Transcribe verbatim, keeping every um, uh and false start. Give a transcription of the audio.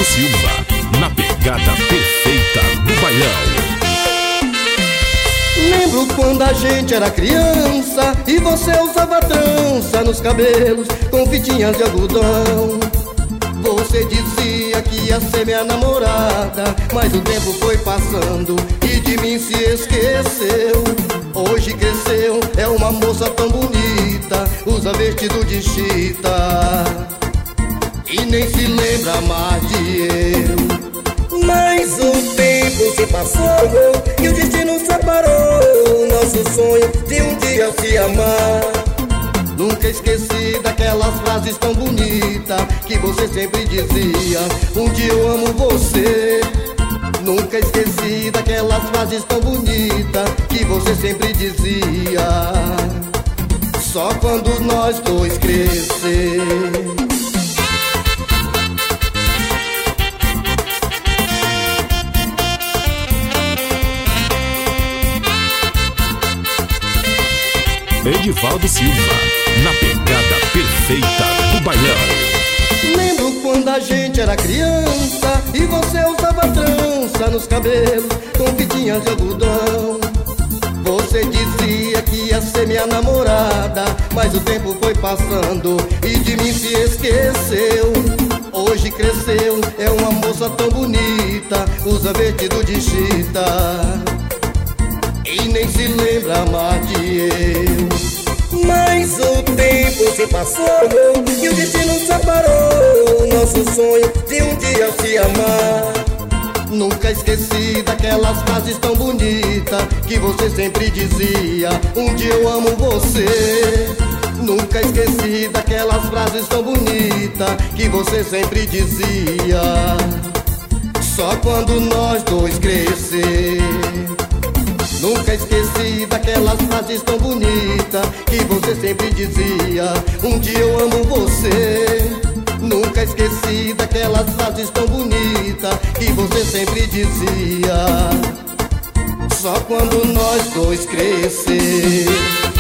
Edivaldo Silva, na pegada perfeita do bailão. Lembro quando a gente era criança e você usava trança nos cabelos com fitinhas de algodão. Você dizia que ia ser minha namorada, mas o tempo foi passando e de mim se esqueceu. Hoje cresceu, é uma moça tão bonita, usa vestido de chita e nem se lembra mais de eu. Mas o tempo se passou e o destino separou nosso sonho de um dia se amar. Nunca esqueci daquelas frases tão bonitas que você sempre dizia: um dia eu amo você. Nunca esqueci daquelas frases tão bonitas que você sempre dizia. Só quando nós dois crescer. Edivaldo Silva, na pegada perfeita do bailão. Lembro quando a gente era criança e você usava trança nos cabelos com fitinhas de algodão. Você dizia que ia ser minha namorada, mas o tempo foi passando e de mim se esqueceu. Hoje cresceu, é uma moça tão bonita, usa vestido de chita e nem se lembra mais de eu. Mas o tempo se passou e o destino separou nosso sonho de um dia se amar. Nunca esqueci daquelas frases tão bonitas que você sempre dizia: um dia eu amo você. Nunca esqueci daquelas frases tão bonitas que você sempre dizia. Só quando nós dois crescer. Nunca esqueci daquelas frases tão bonitas que você sempre dizia: um dia eu amo você. Nunca esqueci daquelas frases tão bonitas que você sempre dizia. Só quando nós dois crescer.